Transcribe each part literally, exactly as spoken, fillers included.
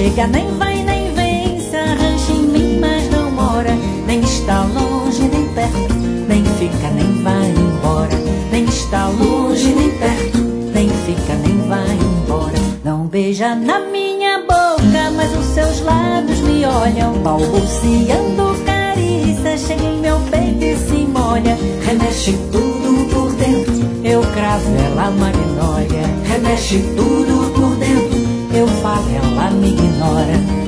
chega, nem vai, nem vem, se arrancha em mim, mas não mora. Nem está longe, nem perto, nem fica, nem vai embora. Nem está longe, nem perto, nem fica, nem vai embora. Não beija na minha boca, mas os seus lábios me olham, balbuciando carícia, chega em meu peito e se molha. Remexe tudo por dentro, eu cravo, ela magnólia. Remexe tudo por dentro, eu falo, ela me ignora.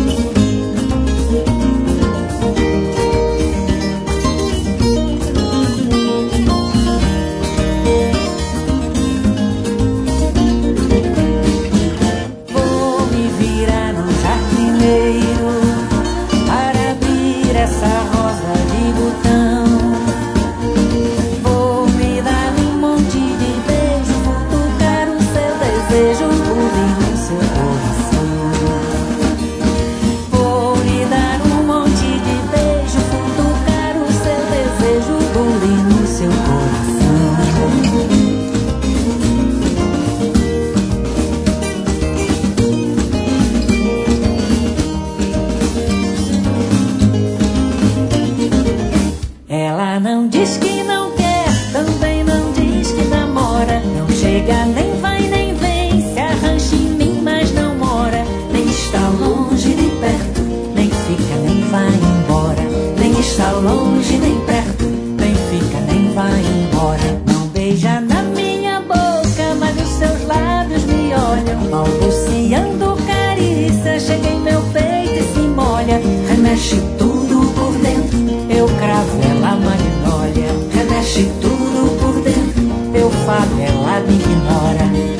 Remexe tudo por dentro, eu cravo, ela magnólia. Remexe tudo por dentro, eu falo, ela me ignora.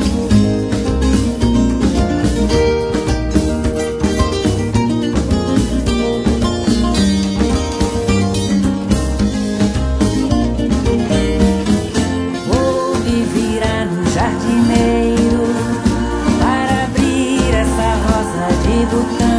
Vou me virar no jardineiro para abrir essa rosa de botão.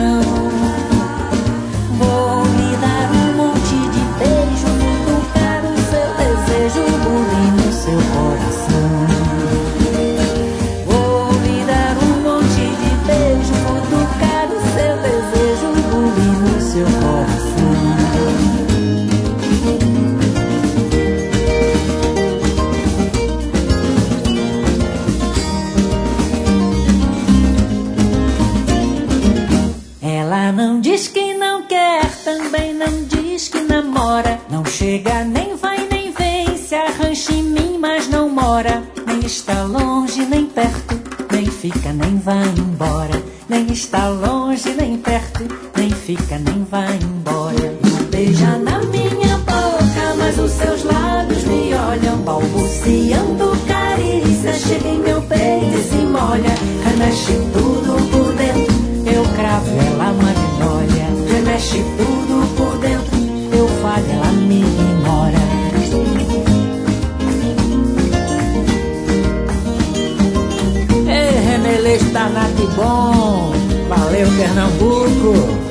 Não chega, nem vai, nem vem, se arrancha em mim, mas não mora. Nem está longe, nem perto, nem fica, nem vai embora. Nem está longe, nem perto, nem fica, nem vai embora. Não beija na minha boca, mas os seus lábios me olham, balbuciando carícia, chega em meu peito e se molha. Remexe tudo por dentro, eu cravo, ela magnólia. Remexe tudo por dentro, eu falo, ela me ignora. Ei, remeleixo danado de bom. Valeu, Pernambuco.